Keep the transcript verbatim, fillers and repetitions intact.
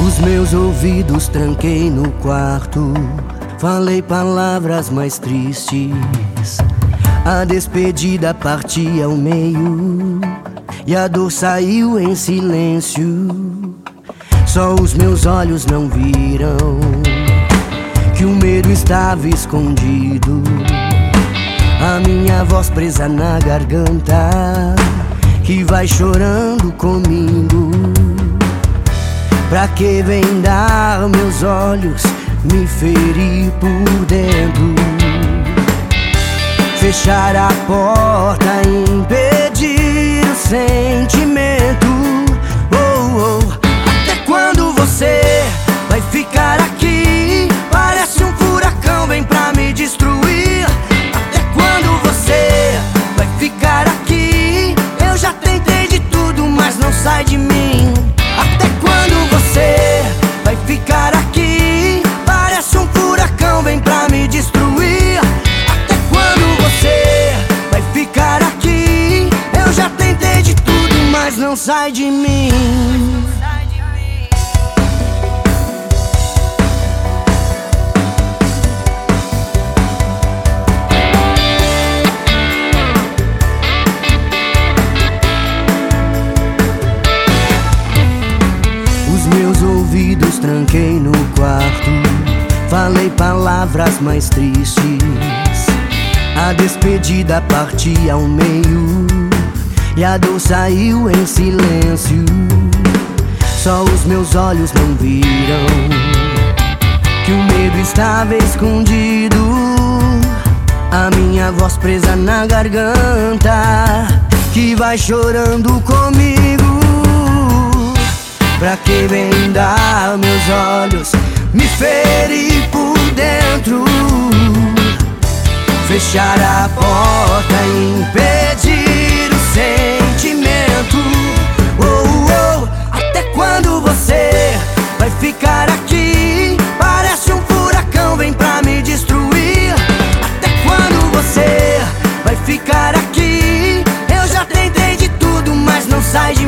Os meus ouvidos tranquei no quarto, falei palavras mais tristes. A despedida partia ao meio e a dor saiu em silêncio. Só os meus olhos não viram que o medo estava escondido. A minha voz presa na garganta, que vai chorando comigo. Pra que vendar meus olhos, me ferir por dentro? Fechar a porta, impedir o sentimento. Oh, oh. Até quando você vai ficar aqui? Parece um furacão, vem pra me destruir. Até quando você vai ficar aqui? Eu já tentei de tudo, mas não sai de mim. Até quando você vai ficar aqui? Parece um furacão, vem pra me destruir. Até quando você vai ficar aqui? Eu já tentei de tudo, mas não sai de mim. Meus ouvidos tranquei no quarto, falei palavras mais tristes. A despedida partia ao meio e a dor saiu em silêncio. Só os meus olhos não viram que o medo estava escondido. A minha voz presa na garganta, que vai chorando comigo. Pra que vendar meus olhos, me ferir por dentro? Fechar a porta, impedir o sentimento. Oh, oh. Até quando você vai ficar aqui? Parece um furacão, vem pra me destruir. Até quando você vai ficar aqui? Eu já tentei de tudo, mas não sai de